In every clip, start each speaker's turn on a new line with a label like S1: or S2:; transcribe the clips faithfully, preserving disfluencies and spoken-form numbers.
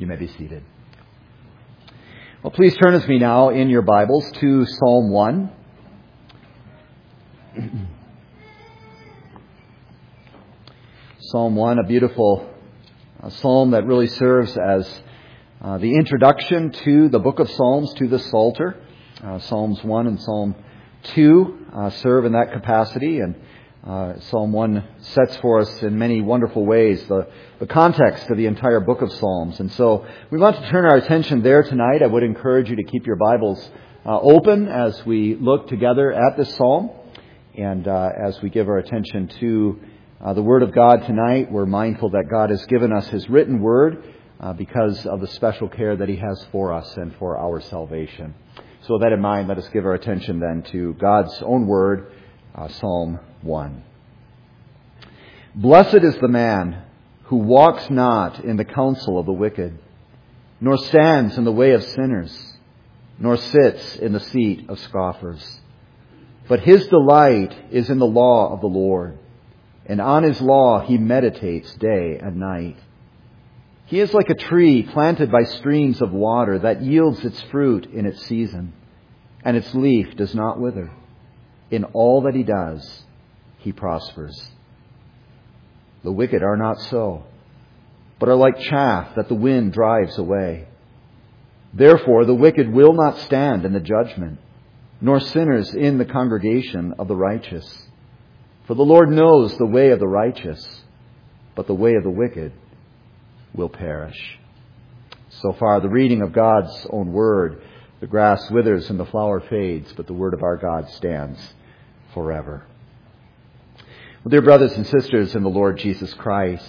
S1: You may be seated. Well, please turn with me now in your Bibles to Psalm one. Psalm one, a beautiful uh, psalm that really serves as uh, the introduction to the book of Psalms, to the Psalter. Uh, Psalms one and Psalm two uh, serve in that capacity, and uh, Psalm one sets for us in many wonderful ways the, the context of the entire book of Psalms. And so we want to turn our attention there tonight. I would encourage you to keep your Bibles uh, open as we look together at this psalm, and uh, as we give our attention to uh, the Word of God tonight. We're mindful that God has given us His written Word uh, because of the special care that He has for us and for our salvation. So with that in mind, let us give our attention then to God's own Word, uh, Psalm one. Blessed is the man who walks not in the counsel of the wicked, nor stands in the way of sinners, nor sits in the seat of scoffers. But his delight is in the law of the Lord, and on his law he meditates day and night. He is like a tree planted by streams of water that yields its fruit in its season, and its leaf does not wither. In all that he does, he prospers. The wicked are not so, but are like chaff that the wind drives away. Therefore the wicked will not stand in the judgment, nor sinners in the congregation of the righteous. For the Lord knows the way of the righteous, but the way of the wicked will perish. So far, the reading of God's own Word. The grass withers and the flower fades, but the Word of our God stands forever. Well, dear brothers and sisters in the Lord Jesus Christ,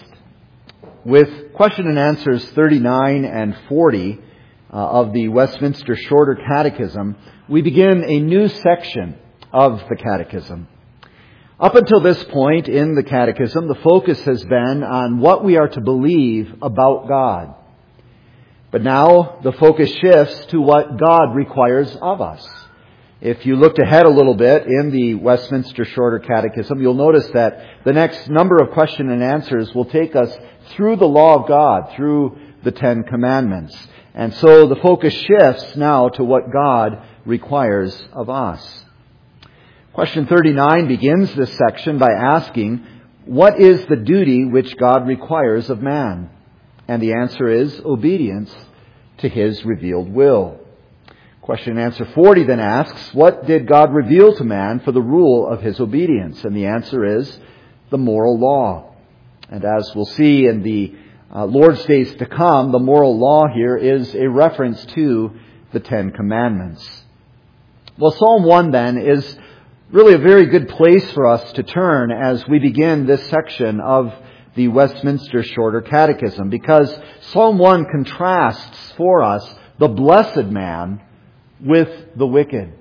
S1: with question and answers thirty-nine and forty uh, of the Westminster Shorter Catechism, we begin a new section of the Catechism. Up until this point in the Catechism, the focus has been on what we are to believe about God. But now the focus shifts to what God requires of us. If you looked ahead a little bit in the Westminster Shorter Catechism, you'll notice that the next number of question and answers will take us through the law of God, through the Ten Commandments. And so the focus shifts now to what God requires of us. Question thirty-nine begins this section by asking, what is the duty which God requires of man? And the answer is obedience to His revealed will. Question and answer forty then asks, what did God reveal to man for the rule of His obedience? And the answer is the moral law. And as we'll see in the uh, Lord's days to come, the moral law here is a reference to the Ten Commandments. Well, Psalm one then is really a very good place for us to turn as we begin this section of the Westminster Shorter Catechism, because Psalm one contrasts for us the blessed man with the wicked.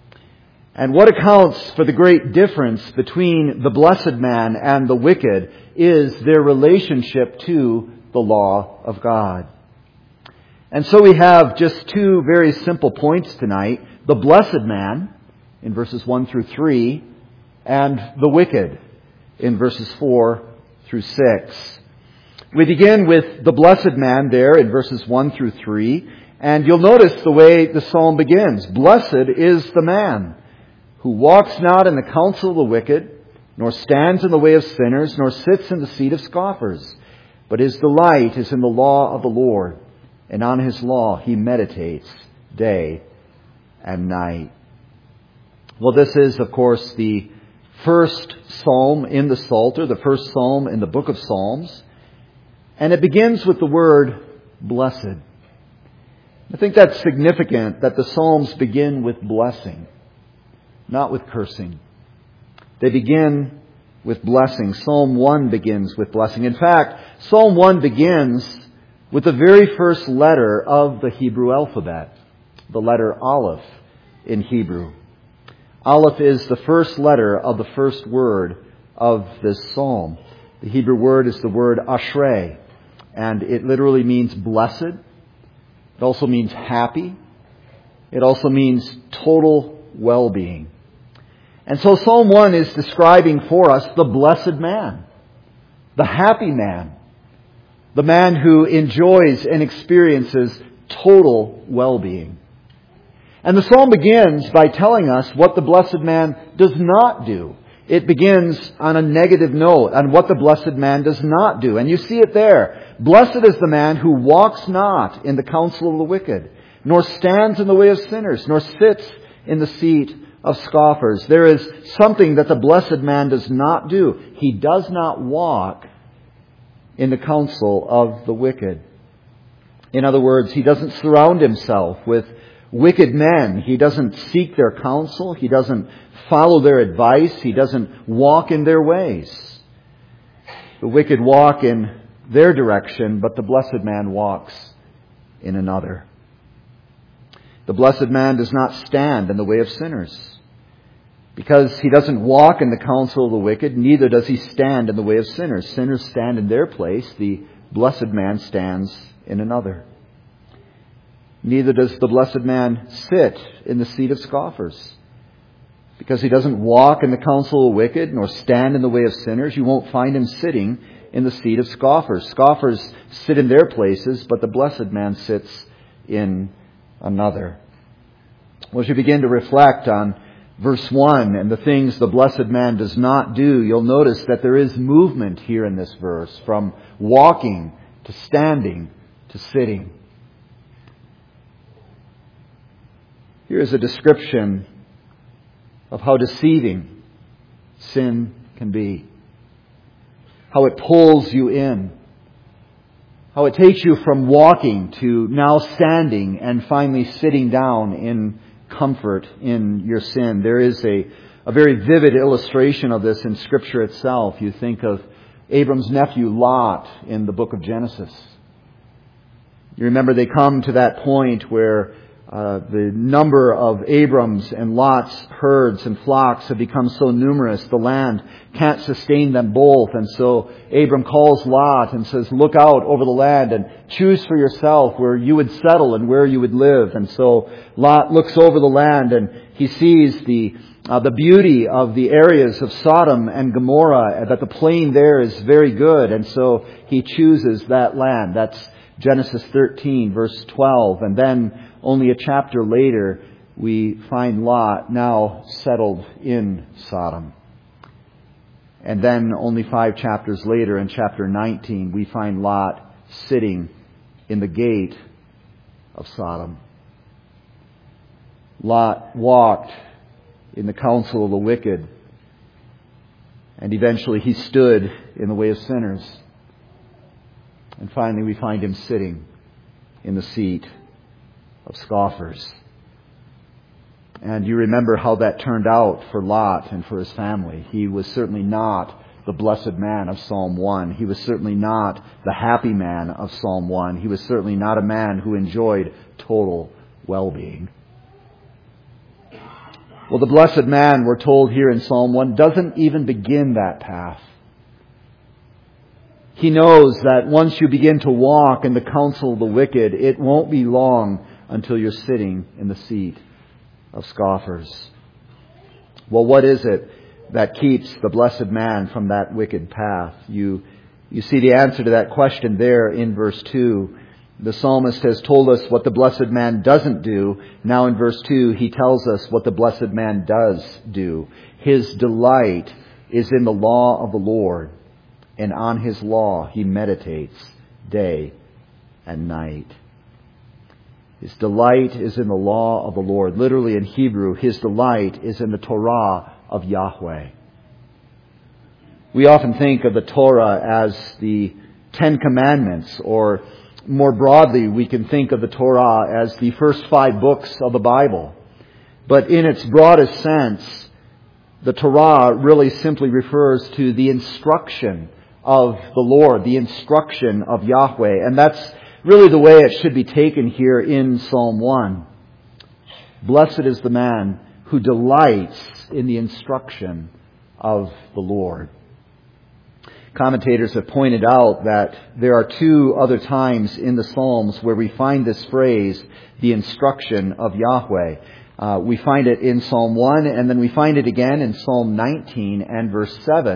S1: And what accounts for the great difference between the blessed man and the wicked is their relationship to the law of God. And so we have just two very simple points tonight: the blessed man in verses one through three, and the wicked in verses four through six. We begin with the blessed man there in verses one through three, and you'll notice the way the psalm begins. Blessed is the man who walks not in the counsel of the wicked, nor stands in the way of sinners, nor sits in the seat of scoffers. But his delight is in the law of the Lord, and on his law he meditates day and night. Well, this is, of course, the first psalm in the Psalter, the first psalm in the book of Psalms. And it begins with the word blessed. I think that's significant that the Psalms begin with blessing, not with cursing. They begin with blessing. Psalm one begins with blessing. In fact, Psalm one begins with the very first letter of the Hebrew alphabet, the letter Aleph in Hebrew. Aleph is the first letter of the first word of this psalm. The Hebrew word is the word ashrei, and it literally means blessed. It also means happy. It also means total well-being. And so Psalm one is describing for us the blessed man, the happy man, the man who enjoys and experiences total well-being. And the psalm begins by telling us what the blessed man does not do. It begins on a negative note on what the blessed man does not do. And you see it there. Blessed is the man who walks not in the counsel of the wicked, nor stands in the way of sinners, nor sits in the seat of scoffers. There is something that the blessed man does not do. He does not walk in the counsel of the wicked. In other words, he doesn't surround himself with wicked men. He doesn't seek their counsel. He doesn't follow their advice. He doesn't walk in their ways. The wicked walk in their direction, but the blessed man walks in another. The blessed man does not stand in the way of sinners. Because he doesn't walk in the counsel of the wicked, neither does he stand in the way of sinners. Sinners stand in their place. The blessed man stands in another. Neither does the blessed man sit in the seat of scoffers. Because he doesn't walk in the counsel of the wicked, nor stand in the way of sinners, you won't find him sitting in the seat of scoffers. Scoffers sit in their places, but the blessed man sits in another. Well, as you begin to reflect on verse one and the things the blessed man does not do, you'll notice that there is movement here in this verse, from walking to standing to sitting. Here is a description of how deceiving sin can be. How it pulls you in. How it takes you from walking to now standing and finally sitting down in comfort in your sin. There is a, a very vivid illustration of this in Scripture itself. You think of Abram's nephew Lot in the book of Genesis. You remember they come to that point where Uh, the number of Abram's and Lot's herds and flocks have become so numerous, the land can't sustain them both. And so Abram calls Lot and says, look out over the land and choose for yourself where you would settle and where you would live. And so Lot looks over the land and he sees the uh, the beauty of the areas of Sodom and Gomorrah, that the plain there is very good. And so he chooses that land. That's Genesis thirteen, verse twelve. And then only a chapter later, we find Lot now settled in Sodom. And then only five chapters later, in chapter nineteen, we find Lot sitting in the gate of Sodom. Lot walked in the counsel of the wicked, and eventually he stood in the way of sinners. And finally, we find him sitting in the seat of scoffers. And you remember how that turned out for Lot and for his family. He was certainly not the blessed man of Psalm one. He was certainly not the happy man of Psalm one. He was certainly not a man who enjoyed total well-being. Well, the blessed man, we're told here in Psalm one, doesn't even begin that path. He knows that once you begin to walk in the counsel of the wicked, it won't be long until you're sitting in the seat of scoffers. Well, what is it that keeps the blessed man from that wicked path? You, you see the answer to that question there in verse two. The psalmist has told us what the blessed man doesn't do. Now in verse two, he tells us what the blessed man does do. His delight is in the law of the Lord, and on His law he meditates day and night. His delight is in the law of the Lord. Literally in Hebrew, his delight is in the Torah of Yahweh. We often think of the Torah as the Ten Commandments, or more broadly, we can think of the Torah as the first five books of the Bible. But in its broadest sense, the Torah really simply refers to the instruction of the Lord, the instruction of Yahweh. And that's really the way it should be taken here in Psalm one. Blessed is the man who delights in the instruction of the Lord. Commentators have pointed out that there are two other times in the Psalms where we find this phrase, the instruction of Yahweh. Uh, we find it in Psalm one, and then we find it again in Psalm nineteen and verse seven,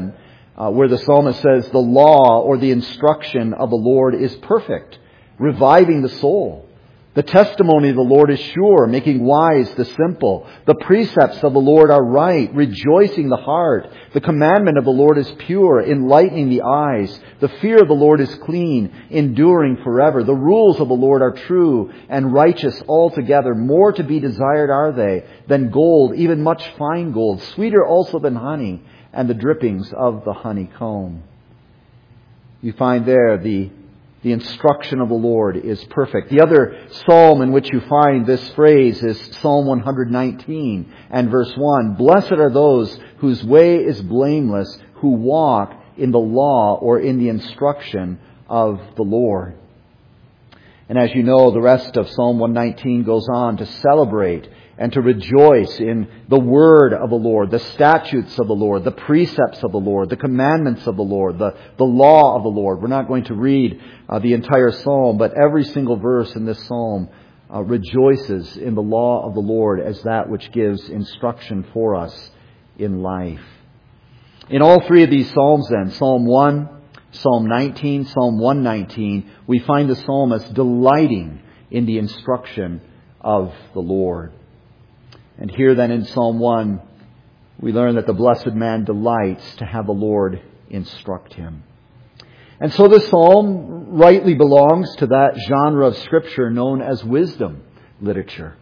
S1: uh, where the psalmist says, the law or the instruction of the Lord is perfect, reviving the soul. The testimony of the Lord is sure, making wise the simple. The precepts of the Lord are right, rejoicing the heart. The commandment of the Lord is pure, enlightening the eyes. The fear of the Lord is clean, enduring forever. The rules of the Lord are true and righteous altogether. More to be desired are they than gold, even much fine gold, sweeter also than honey, and the drippings of the honeycomb. You find there the The instruction of the Lord is perfect. The other psalm in which you find this phrase is Psalm one nineteen and verse one. Blessed are those whose way is blameless, who walk in the law or in the instruction of the Lord. And as you know, the rest of Psalm one nineteen goes on to celebrate and to rejoice in the word of the Lord, the statutes of the Lord, the precepts of the Lord, the commandments of the Lord, the, the law of the Lord. We're not going to read uh, the entire psalm, but every single verse in this psalm uh, rejoices in the law of the Lord as that which gives instruction for us in life. In all three of these psalms then, Psalm one, Psalm nineteen, Psalm one nineteen, we find the psalmist delighting in the instruction of the Lord. And here then in Psalm one, we learn that the blessed man delights to have the Lord instruct him. And so this psalm rightly belongs to that genre of Scripture known as wisdom literature.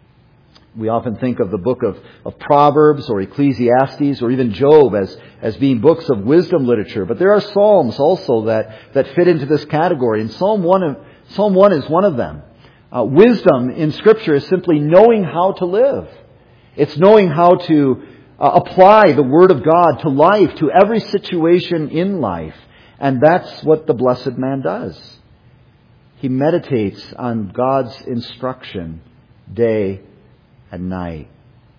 S1: We often think of the book of, of Proverbs or Ecclesiastes or even Job as, as being books of wisdom literature. But there are psalms also that, that fit into this category. And Psalm one, Psalm one is one of them. Uh, wisdom in Scripture is simply knowing how to live. It's knowing how to uh, apply the Word of God to life, to every situation in life. And that's what the blessed man does. He meditates on God's instruction day and night.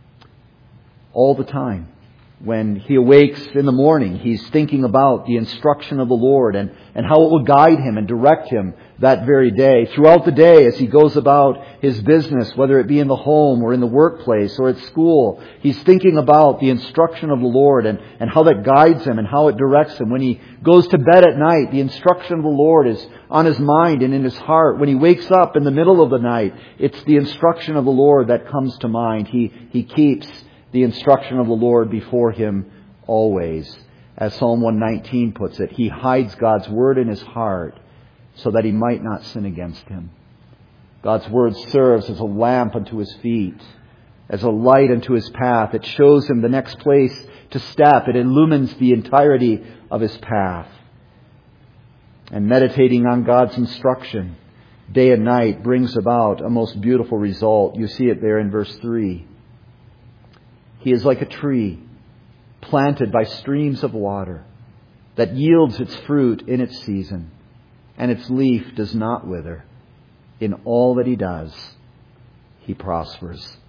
S1: All the time. When he awakes in the morning, he's thinking about the instruction of the Lord and, and how it will guide him and direct him that very day. Throughout the day, as he goes about his business, whether it be in the home or in the workplace or at school, he's thinking about the instruction of the Lord and, and how that guides him and how it directs him. When he goes to bed at night, the instruction of the Lord is on his mind and in his heart. When he wakes up in the middle of the night, it's the instruction of the Lord that comes to mind. He, he keeps the instruction of the Lord before him always. As Psalm one nineteen puts it, he hides God's word in his heart so that he might not sin against him. God's word serves as a lamp unto his feet, as a light unto his path. It shows him the next place to step. It illumines the entirety of his path. And meditating on God's instruction day and night brings about a most beautiful result. You see it there in verse three. He is like a tree planted by streams of water that yields its fruit in its season, and its leaf does not wither. In all that he does, he prospers.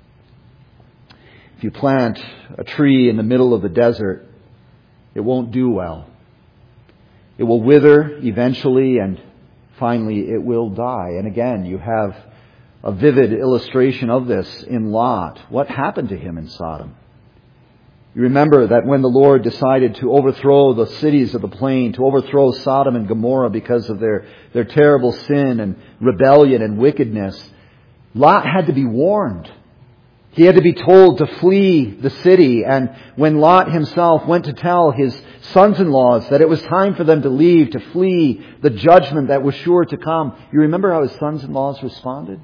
S1: If you plant a tree in the middle of the desert, it won't do well. It will wither eventually, and finally it will die. And again, you have a vivid illustration of this in Lot. What happened to him in Sodom? You remember that when the Lord decided to overthrow the cities of the plain, to overthrow Sodom and Gomorrah because of their, their terrible sin and rebellion and wickedness, Lot had to be warned. He had to be told to flee the city. And when Lot himself went to tell his sons-in-laws that it was time for them to leave, to flee the judgment that was sure to come, you remember how his sons-in-laws responded?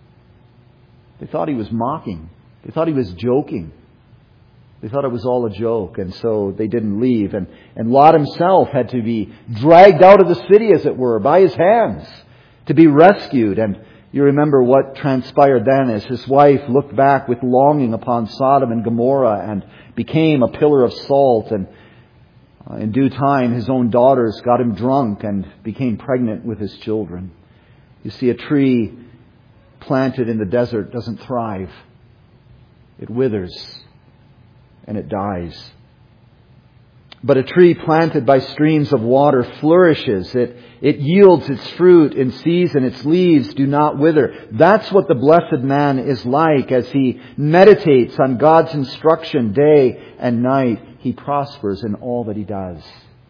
S1: They thought he was mocking. They thought he was joking. They thought it was all a joke, and so they didn't leave. And, and Lot himself had to be dragged out of the city, as it were, by his hands, to be rescued. And you remember what transpired then as his wife looked back with longing upon Sodom and Gomorrah and became a pillar of salt. And uh, in due time, his own daughters got him drunk and became pregnant with his children. You see, a tree planted in the desert doesn't thrive. It withers and it dies. But a tree planted by streams of water flourishes. It, it yields its fruit in season. Its leaves do not wither. That's what the blessed man is like as he meditates on God's instruction day and night. He prospers in all that he does.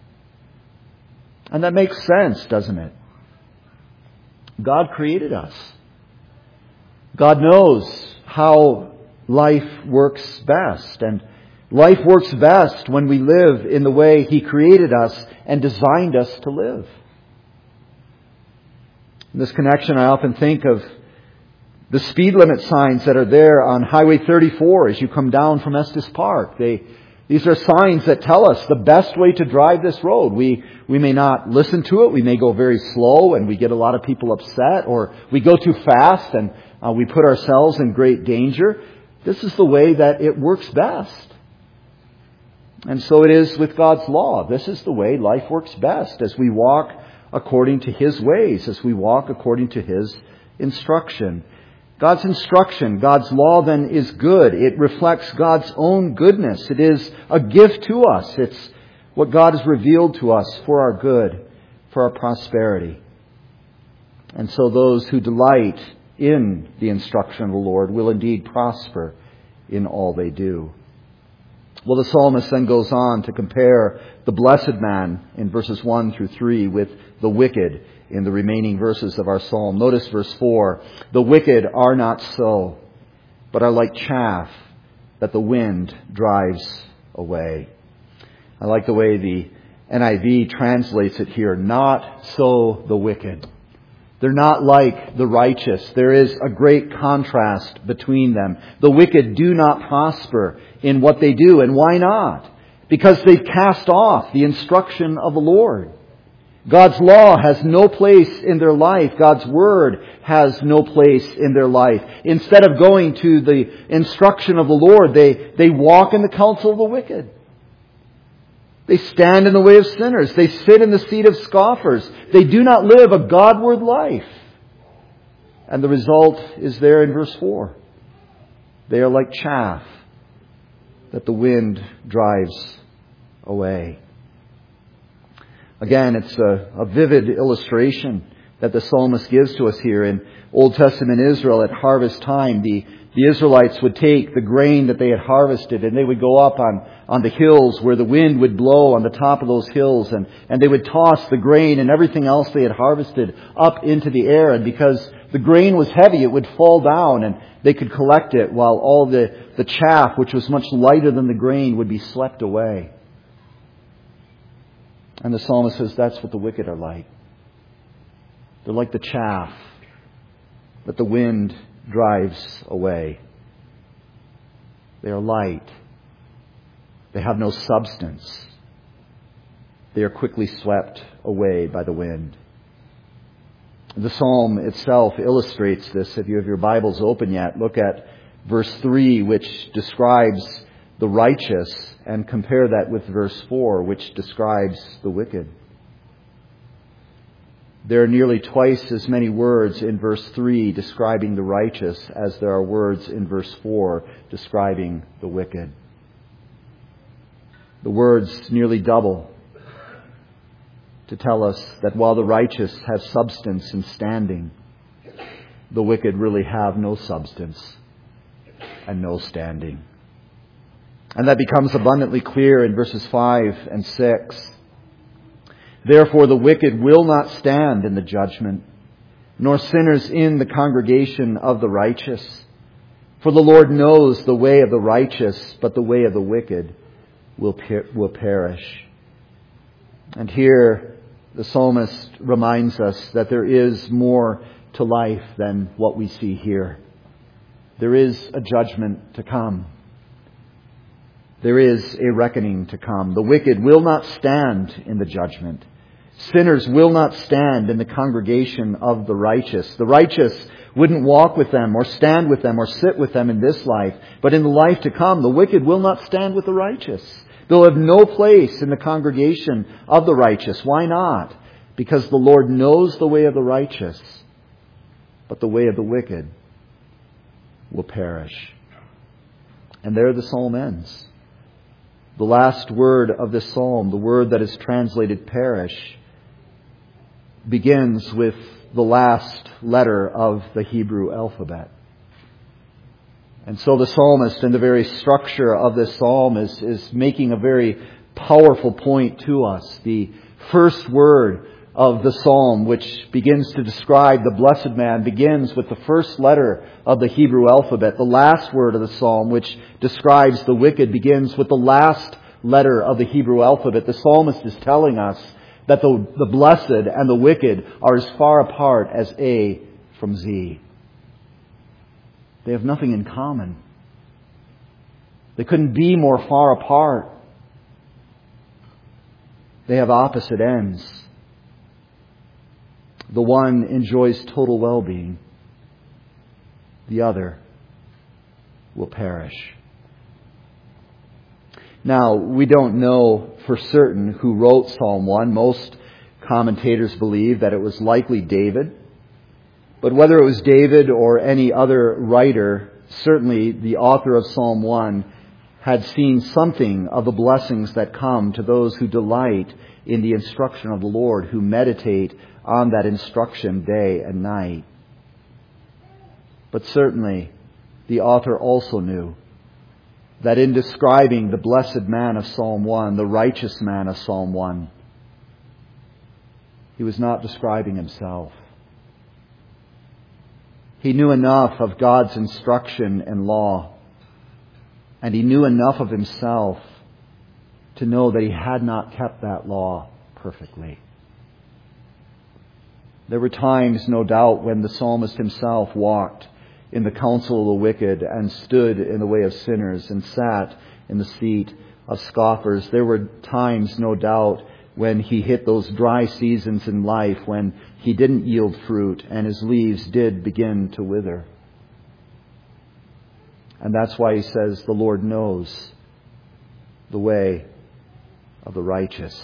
S1: And that makes sense, doesn't it? God created us. God knows how life works best. And life works best when we live in the way He created us and designed us to live. In this connection, I often think of the speed limit signs that are there on Highway thirty-four as you come down from Estes Park. They, these are signs that tell us the best way to drive this road. We, we may not listen to it. We may go very slow and we get a lot of people upset, or we go too fast and uh, we put ourselves in great danger. This is the way that it works best. And so it is with God's law. This is the way life works best, as we walk according to His ways, as we walk according to His instruction. God's instruction, God's law then is good. It reflects God's own goodness. It is a gift to us. It's what God has revealed to us for our good, for our prosperity. And so those who delight in the instruction of the Lord will indeed prosper in all they do. Well, the psalmist then goes on to compare the blessed man in verses one through three with the wicked in the remaining verses of our psalm. Notice verse four. The wicked are not so, but are like chaff that the wind drives away. I like the way the N I V translates it here. Not so the wicked. They're not like the righteous. There is a great contrast between them. The wicked do not prosper in what they do. And why not? Because they've cast off the instruction of the Lord. God's law has no place in their life. God's word has no place in their life. Instead of going to the instruction of the Lord, they, they walk in the counsel of the wicked. They stand in the way of sinners. They sit in the seat of scoffers. They do not live a Godward life. And the result is there in verse four. They are like chaff that the wind drives away. Again, it's a, a vivid illustration that the psalmist gives to us here. In Old Testament Israel at harvest time, the, the Israelites would take the grain that they had harvested and they would go up on, on the hills where the wind would blow on the top of those hills, and, and they would toss the grain and everything else they had harvested up into the air. And because the grain was heavy, it would fall down and they could collect it, while all the, the chaff, which was much lighter than the grain, would be swept away. And the psalmist says that's what the wicked are like. They're like the chaff that the wind drives away. They are light. They have no substance. They are quickly swept away by the wind. The psalm itself illustrates this. If you have your Bibles open yet, look at verse three, which describes the righteous, and compare that with verse four, which describes the wicked. There are nearly twice as many words in verse three describing the righteous as there are words in verse four describing the wicked. The words nearly double to tell us that while the righteous have substance and standing, the wicked really have no substance and no standing. And that becomes abundantly clear in verses five and six. Therefore the wicked will not stand in the judgment, nor sinners in the congregation of the righteous. For the Lord knows the way of the righteous, but the way of the wicked will per- will perish. And here the psalmist reminds us that there is more to life than what we see here. There is a judgment to come. There is a reckoning to come. The wicked will not stand in the judgment. Sinners will not stand in the congregation of the righteous. The righteous wouldn't walk with them or stand with them or sit with them in this life. But in the life to come, the wicked will not stand with the righteous. They'll have no place in the congregation of the righteous. Why not? Because the Lord knows the way of the righteous, but the way of the wicked will perish. And there the psalm ends. The last word of this psalm, the word that is translated perish, begins with the last letter of the Hebrew alphabet. And so the psalmist, in the very structure of this psalm, is, is making a very powerful point to us. The first word of the psalm, which begins to describe the blessed man, begins with the first letter of the Hebrew alphabet. The last word of the psalm, which describes the wicked, begins with the last letter of the Hebrew alphabet. The psalmist is telling us that the, the blessed and the wicked are as far apart as A from Z. They have nothing in common. They couldn't be more far apart. They have opposite ends. The one enjoys total well-being. The other will perish. Now, we don't know for certain who wrote Psalm one. Most commentators believe that it was likely David. But whether it was David or any other writer, certainly the author of Psalm one had seen something of the blessings that come to those who delight in the instruction of the Lord, who meditate on that instruction day and night. But certainly, the author also knew that in describing the blessed man of Psalm one, the righteous man of Psalm one, he was not describing himself. He knew enough of God's instruction and law, and he knew enough of himself to know that he had not kept that law perfectly. There were times, no doubt, when the psalmist himself walked in the counsel of the wicked and stood in the way of sinners and sat in the seat of scoffers. There were times, no doubt, when he hit those dry seasons in life when he didn't yield fruit and his leaves did begin to wither. And that's why he says, the Lord knows the way of the righteous.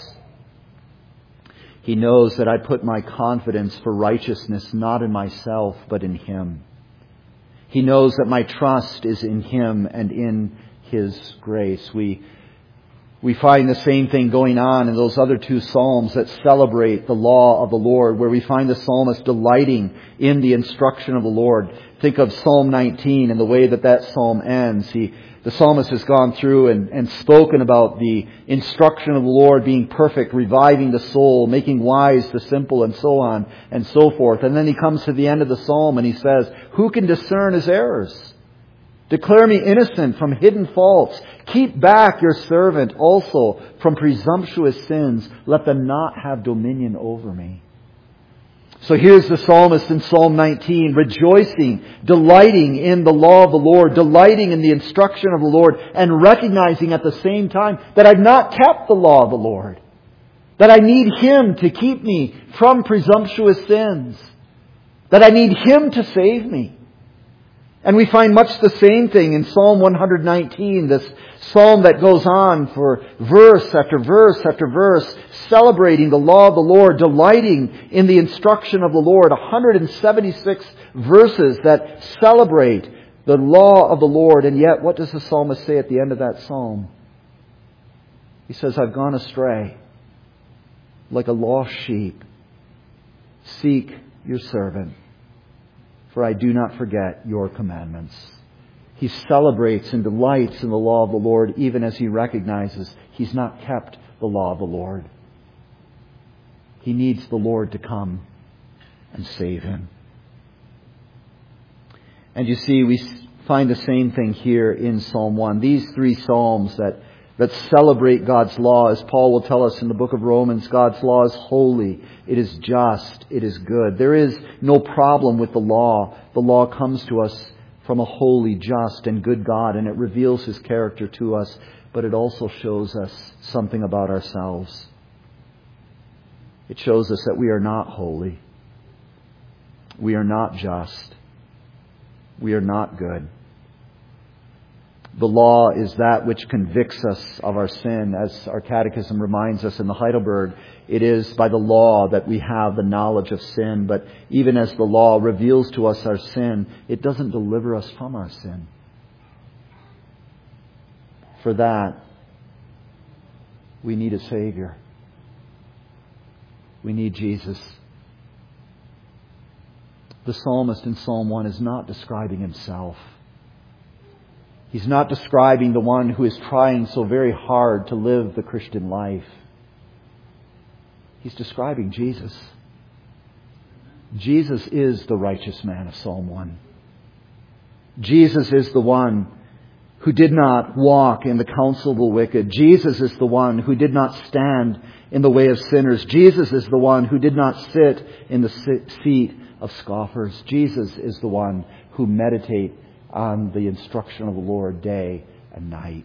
S1: He knows that I put my confidence for righteousness not in myself, but in Him. He knows that my trust is in Him and in His grace. We we find the same thing going on in those other two psalms that celebrate the law of the Lord, where we find the psalmist delighting in the instruction of the Lord. Think of Psalm nineteen and the way that that psalm ends. He The psalmist has gone through and, and spoken about the instruction of the Lord being perfect, reviving the soul, making wise the simple, and so on and so forth. And then he comes to the end of the psalm and he says, who can discern his errors? Declare me innocent from hidden faults. Keep back your servant also from presumptuous sins. Let them not have dominion over me. So here's the psalmist in Psalm nineteen, rejoicing, delighting in the law of the Lord, delighting in the instruction of the Lord, and recognizing at the same time that I've not kept the law of the Lord, that I need Him to keep me from presumptuous sins, that I need Him to save me. And we find much the same thing in Psalm one nineteen, this psalm that goes on for verse after verse after verse, celebrating the law of the Lord, delighting in the instruction of the Lord. one hundred seventy-six verses that celebrate the law of the Lord. And yet, what does the psalmist say at the end of that psalm? He says, I've gone astray like a lost sheep. Seek your servant, for I do not forget your commandments. He celebrates and delights in the law of the Lord, even as he recognizes he's not kept the law of the Lord. He needs the Lord to come and save him. And you see, we find the same thing here in Psalm one. These three psalms that, that celebrate God's law, as Paul will tell us in the book of Romans, God's law is holy, it is just, it is good. There is no problem with the law. The law comes to us from a holy, just, and good God, and it reveals His character to us, but it also shows us something about ourselves. It shows us that we are not holy. We are not just. We are not good. The law is that which convicts us of our sin. As our catechism reminds us in the Heidelberg, it is by the law that we have the knowledge of sin. But even as the law reveals to us our sin, it doesn't deliver us from our sin. For that, we need a Savior. We need Jesus. The psalmist in Psalm one is not describing himself. He's not describing the one who is trying so very hard to live the Christian life. He's describing Jesus. Jesus is the righteous man of Psalm one. Jesus is the one who did not walk in the counsel of the wicked. Jesus is the one who did not stand in the way of sinners. Jesus is the one who did not sit in the seat of scoffers. Jesus is the one who meditate on the instruction of the Lord day and night.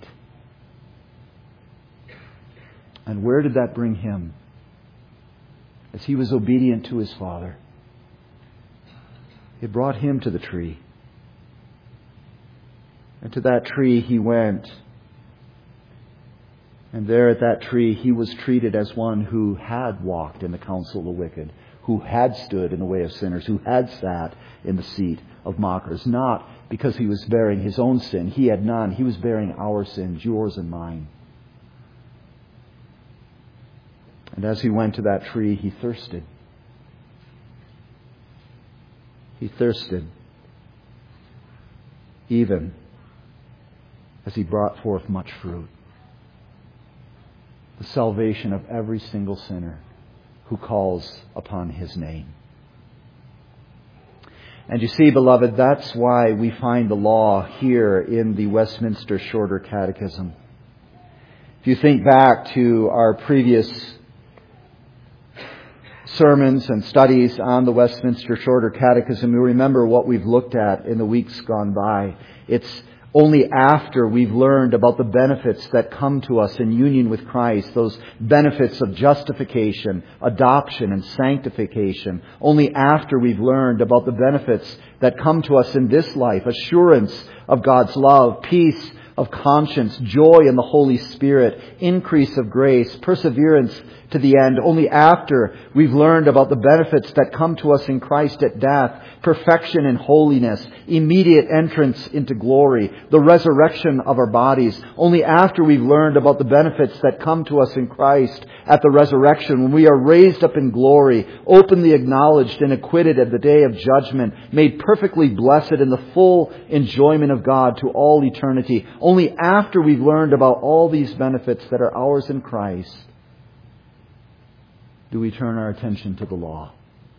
S1: And where did that bring him? As he was obedient to his Father, it brought him to the tree. And to that tree he went. And there at that tree he was treated as one who had walked in the counsel of the wicked, who had stood in the way of sinners, who had sat in the seat of mockers. Not because he was bearing his own sin. He had none. He was bearing our sins, yours and mine. And as he went to that tree, he thirsted. He thirsted even as he brought forth much fruit. The salvation of every single sinner who calls upon his name. And you see, beloved, that's why we find the law here in the Westminster Shorter Catechism. If you think back to our previous sermons and studies on the Westminster Shorter Catechism, you remember what we've looked at in the weeks gone by. It's only after we've learned about the benefits that come to us in union with Christ, those benefits of justification, adoption, and sanctification, only after we've learned about the benefits that come to us in this life, assurance of God's love, peace of conscience, joy in the Holy Spirit, increase of grace, perseverance to the end, only after we've learned about the benefits that come to us in Christ at death, perfection in holiness, immediate entrance into glory, the resurrection of our bodies, only after we've learned about the benefits that come to us in Christ at the resurrection, when we are raised up in glory, openly acknowledged and acquitted at the day of judgment, made perfectly blessed in the full enjoyment of God to all eternity, only after we've learned about all these benefits that are ours in Christ, do we turn our attention to the law.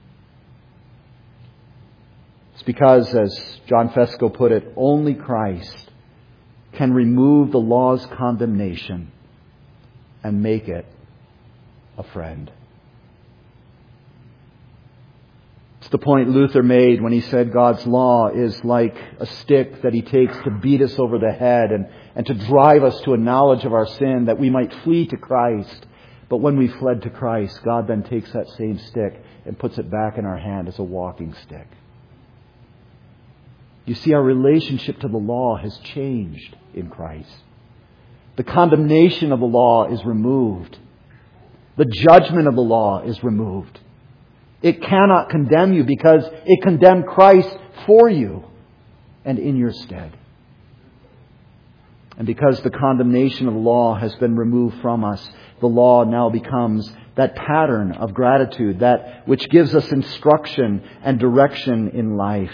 S1: It's because, as John Fesco put it, only Christ can remove the law's condemnation and make it a friend. It's the point Luther made when he said God's law is like a stick that he takes to beat us over the head and, and to drive us to a knowledge of our sin that we might flee to Christ. But when we fled to Christ, God then takes that same stick and puts it back in our hand as a walking stick. You see, our relationship to the law has changed in Christ. The condemnation of the law is removed. The judgment of the law is removed. It cannot condemn you because it condemned Christ for you and in your stead. And because the condemnation of the law has been removed from us, the law now becomes that pattern of gratitude, that which gives us instruction and direction in life.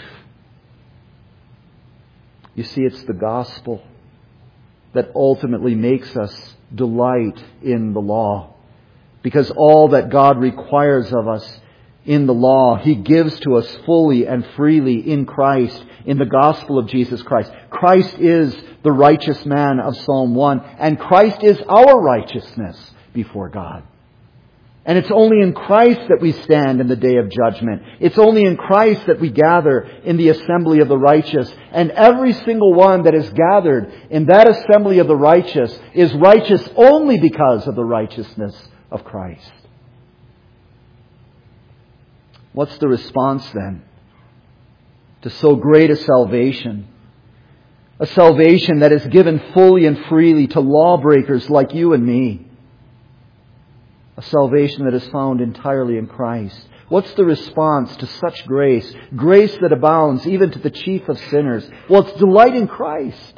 S1: You see, it's the gospel that ultimately makes us delight in the law. Because all that God requires of us in the law, He gives to us fully and freely in Christ, in the gospel of Jesus Christ. Christ is the righteous man of Psalm one, and Christ is our righteousness before God. And it's only in Christ that we stand in the day of judgment. It's only in Christ that we gather in the assembly of the righteous. And every single one that is gathered in that assembly of the righteous is righteous only because of the righteousness of Christ. What's the response then to so great a salvation? A salvation that is given fully and freely to lawbreakers like you and me. A salvation that is found entirely in Christ. What's the response to such grace? Grace that abounds even to the chief of sinners. Well, it's delight in Christ.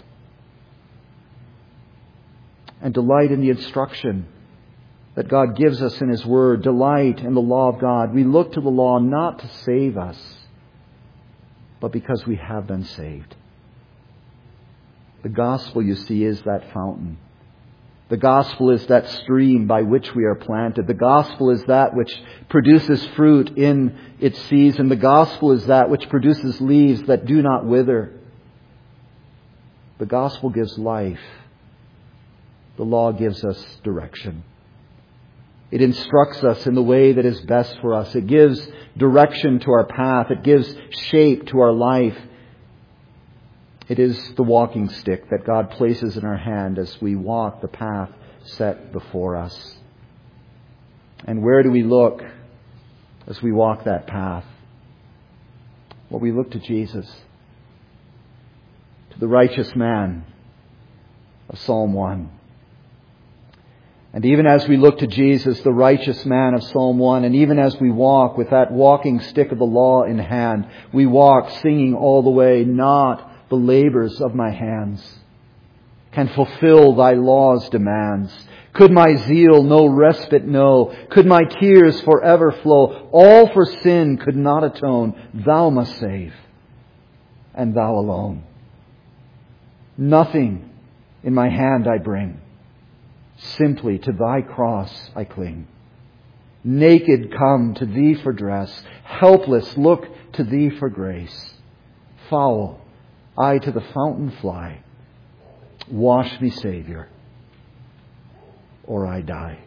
S1: And delight in the instruction that God gives us in His Word. Delight in the law of God. We look to the law not to save us, but because we have been saved. The gospel, you see, is that fountain. The gospel is that stream by which we are planted. The gospel is that which produces fruit in its season. The gospel is that which produces leaves that do not wither. The gospel gives life. The law gives us direction. It instructs us in the way that is best for us. It gives direction to our path. It gives shape to our life. It is the walking stick that God places in our hand as we walk the path set before us. And where do we look as we walk that path? Well, we look to Jesus, to the righteous man of Psalm one. And even as we look to Jesus, the righteous man of Psalm one, and even as we walk with that walking stick of the law in hand, we walk singing all the way, not the labors of my hands can fulfill thy law's demands. Could my zeal no respite know? Could my tears forever flow? All for sin could not atone. Thou must save, and thou alone. Nothing in my hand I bring. Simply to thy cross I cling. Naked come to thee for dress. Helpless look to thee for grace. Foul I to the fountain fly. Wash me, Savior, or I die.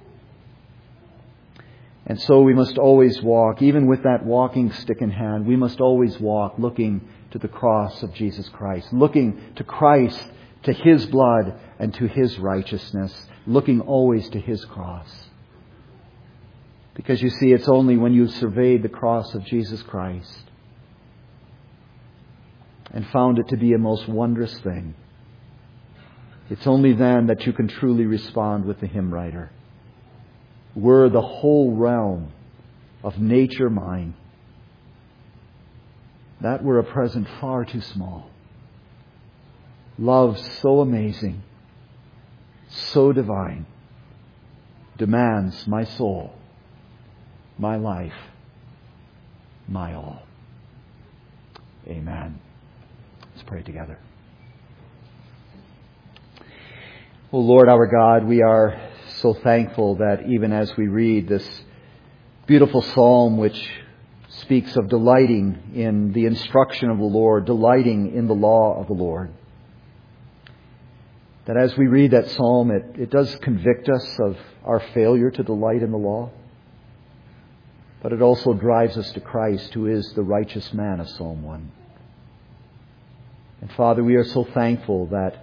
S1: And so we must always walk, even with that walking stick in hand, we must always walk looking to the cross of Jesus Christ, looking to Christ, to His blood, and to His righteousness, looking always to His cross. Because you see, it's only when you've surveyed the cross of Jesus Christ and found it to be a most wondrous thing, it's only then that you can truly respond with the hymn writer. Were the whole realm of nature mine, that were a present far too small. Love so amazing, so divine, demands my soul, my life, my all. Amen. Let's pray together. Oh Lord our God, we are so thankful that even as we read this beautiful psalm which speaks of delighting in the instruction of the Lord, delighting in the law of the Lord, that as we read that psalm, it, it does convict us of our failure to delight in the law, but it also drives us to Christ, who is the righteous man of Psalm one. And Father, we are so thankful that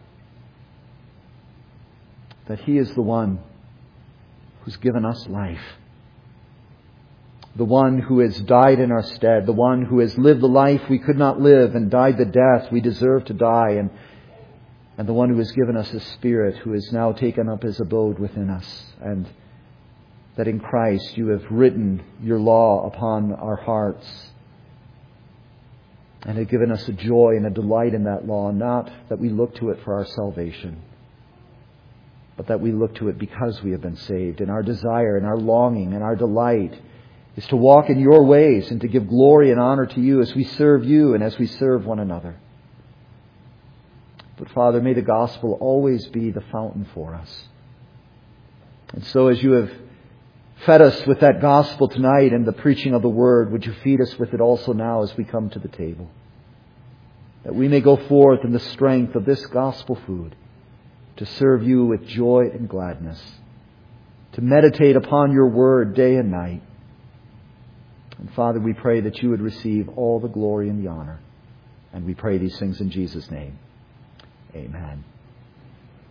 S1: that He is the one who's given us life, the one who has died in our stead, the one who has lived the life we could not live and died the death we deserve to die, and, and the one who has given us His Spirit, who has now taken up His abode within us, and that in Christ you have written your law upon our hearts and have given us a joy and a delight in that law, not that we look to it for our salvation, but that we look to it because we have been saved. And our desire and our longing and our delight is to walk in your ways and to give glory and honor to you as we serve you and as we serve one another. But Father, may the gospel always be the fountain for us. And so as you have fed us with that gospel tonight and the preaching of the word, would you feed us with it also now as we come to the table? That we may go forth in the strength of this gospel food, to serve you with joy and gladness, to meditate upon your word day and night. And Father, we pray that you would receive all the glory and the honor. And we pray these things in Jesus' name. Amen.